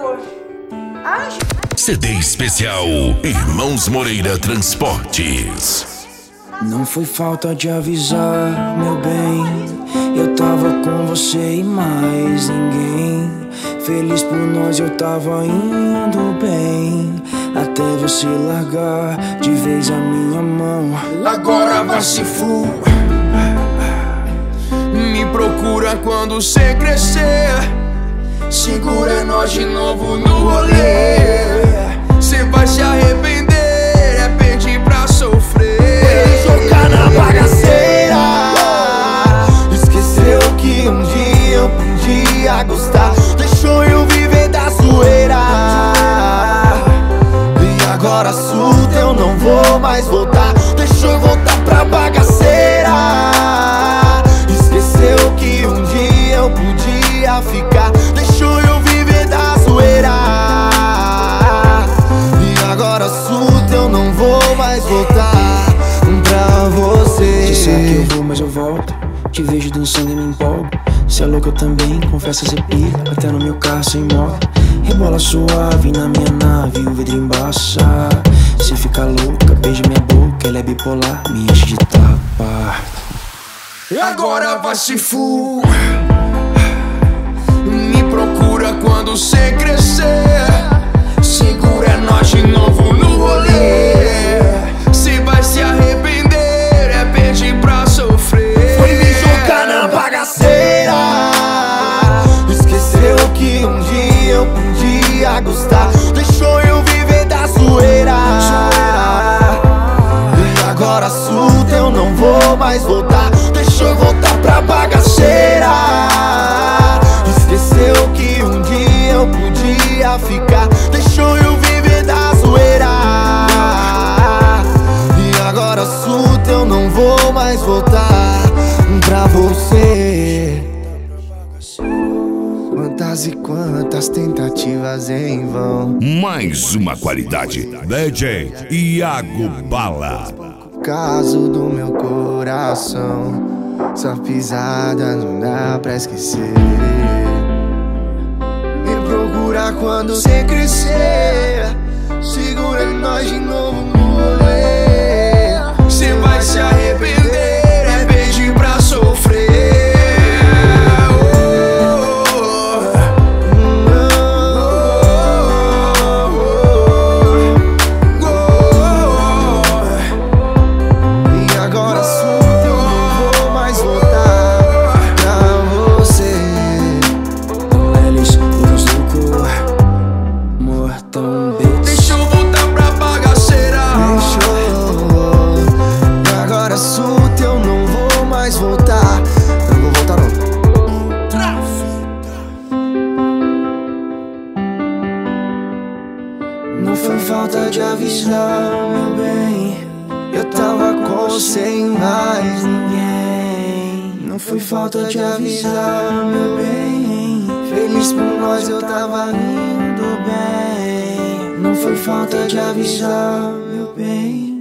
CD especial Irmãos Moreira Transportes. Não foi falta de avisar, meu bem. Eu tava com você e mais ninguém. Feliz por nós, eu tava indo bem, até você largar de vez a minha mão. Agora vai se full. Me procura quando cê crescer. Segura nós de novo no rolê. Cê vai se arrepender, é pedir pra sofrer. Jogar na bagaceira. Esqueceu que um dia eu podia gostar. Deixou eu viver da zoeira. E agora surta, eu não vou mais voltar. Deixou eu voltar pra bagaceira. Esqueceu que um dia eu podia ficar. Deixou eu viver da zoeira. E agora surta, eu não vou mais voltar pra você. Cê sabe que eu vou, mas eu volto. Te vejo dançando e me empolgo. Cê é louco, eu também, confessa cê pica. Até no meu carro sem moto. Rebola suave na minha nave, o vidro embaça. Cê fica louca, beija minha boca. Ela é bipolar, me enche de tapa. Agora vai se full. Me procura quando cê crescer. Segura nós de novo no rolê. Cê vai se arrepender, é pedir pra sofrer. Foi me jogar na bagaceira. Esqueceu que um dia eu podia gostar. Deixou eu viver da zoeira. E agora surta, eu não vou mais voltar. Deixou eu voltar pra bagaceira. Esqueceu que um dia eu podia ficar. Deixou eu viver da zoeira. E agora surta, eu não vou mais voltar pra você. Quantas e quantas tentativas em vão. Mais uma qualidade, DJ Iago Bala. Caso do meu coração, sua pisada não dá pra esquecer. Me procura quando cê crescer. Segura nós de novo no rolê. Cê vai se arrepender, é pedir pra sofrer. E agora surta, eu não vou mais voltar pra você. Eles, luz no cor, mortão beats. Deixa eu voltar pra bagaceira. Deixou. E agora surta, eu não vou mais voltar. Não vou voltar não. Não foi falta de avisar, meu bem. Eu tava com você e mais ninguém. Não foi falta de avisar, meu bem. Feliz por nós, eu tava indo bem. Não foi falta de avisar, meu bem.